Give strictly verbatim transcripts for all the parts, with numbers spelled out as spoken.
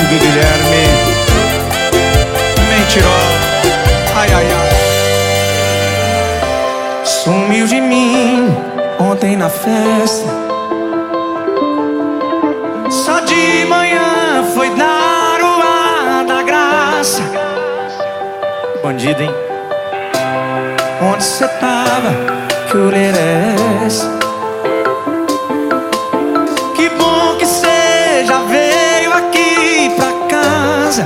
Doug Guilherme. Mentirosa. Ai, ai, ai. Sumiu de mim ontem na festa. Só de manhã foi dar o ar da graça. Bandido, hein? Onde cê tava? Que orelha é essa? Que bom que cê já veio aqui pra casa,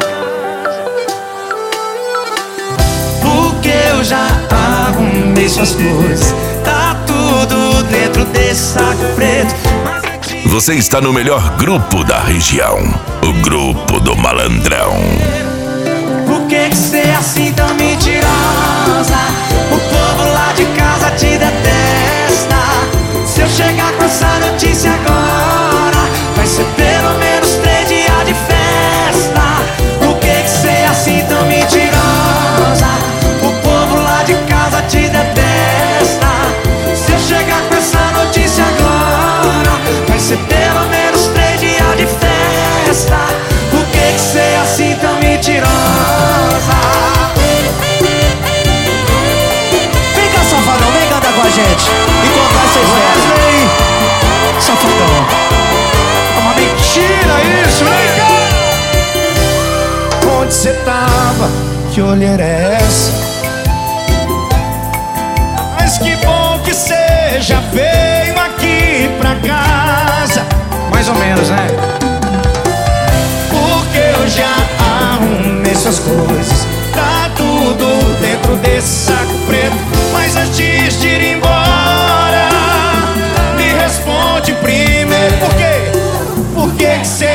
porque eu já arrumei suas coisas. Tá tudo dentro desse saco preto. Você está no melhor grupo da região, o Grupo do Malandrão. Por que que cê é assim tão mentirosa? O povo lá de casa te detesta. Se eu chegar com essa notícia agora, vai ser pelo menos três dias de festa. Por que que cê é assim tão mentirosa? O povo lá de casa te detesta. Se eu chegar com essa notícia agora, vai ser pelo menos três dias de festa. Por que que cê é assim tão mentirosa? Vem cá, safadão, vem cantar com a gente e contar essa história. Wesley, safadão. É uma mentira isso, vem cá. Onde cê tava? Que olheira é essa? Mas que bom que cê já veio aqui pra casa. Mais ou menos, né? Porque eu já arrumei suas coisas. Tá tudo dentro desse saco preto. Mas antes de ir embora, me responde primeiro. Por quê? Por que que cê...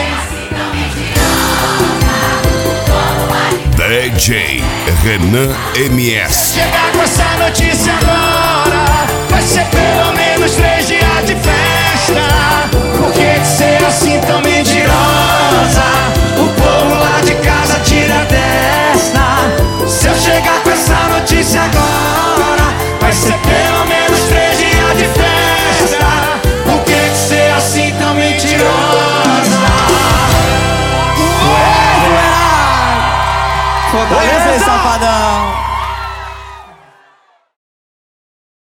D J Renan M S. Chegar com essa notícia agora, vai ser pelo menos três dias de festa. Por que que cê é assim tão mentirosa? O povo lá de casa tira desta. Se eu chegar com essa notícia agora, vai ser pelo menos três dias de festa. Por que que cê é assim tão mentirosa? Olha esse safadão.